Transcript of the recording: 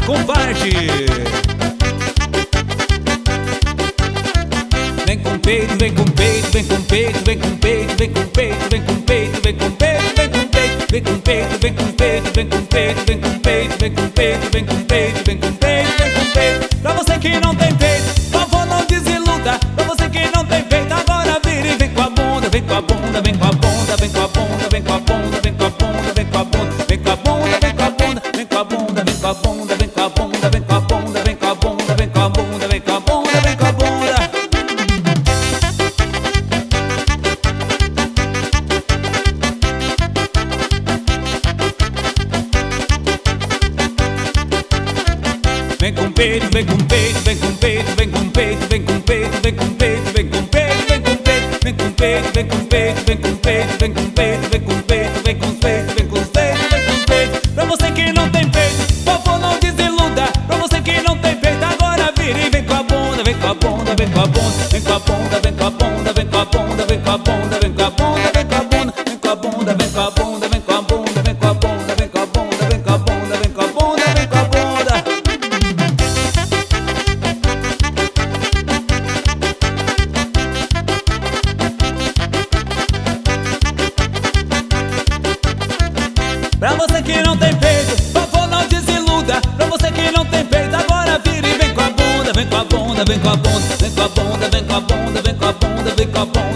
covarde. Vem com peito, vem com peito, vem com peito, vem com peito, vem com peito, vem com peito, vem com peito, vem com peito, vem com peito, vem com peito, vem com peito, vem com peito, vem com peito, vem com peito, vem com peito, vem com peito. Pra você que não tem peito, por favor não desiluda. Pra você que não tem peito, agora vira e vem com a bunda, vem com a bunda, vem com a bunda, vem com a bunda, vem com a bunda, vem com a bunda, vem com a bunda, vem com a bunda, vem com a bunda, vem com a bunda, vem com a bunda, vem com a bunda, vem com a bunda, vem com a bunda, vem com a bunda, vem com a bunda, vem com a bunda. Vem com peito, vem com peito, vem com peito, vem com peito, vem com peito, vem com peito, vem com peito, vem com peito, vem com peito, vem com peito, vem com peito, vem com peito, vem com peito, vem com peito, vem com peito, vem com peito. Pra você que não tem peito, por favor não desiluda. Pra você que não tem peito, agora vira e vem com a bunda, vem com a bunda, vem com a bunda, vem com a bunda, vem com a bunda, vem com a bunda, vem com a bunda, vem com a bunda, vem com a bunda, vem com a bunda, vem com a bunda, vem com a bunda, vem com a bunda, vem com a bunda, vem com a bunda, vem com a bunda, vem com a bunda. Pra você que não tem peito, por favor não desiluda. Pra você que não tem peito, agora vira e vem com a bunda, vem com a bunda, vem com a bunda, vem com a bunda, vem com a bunda, vem com a bunda, vem com a bunda.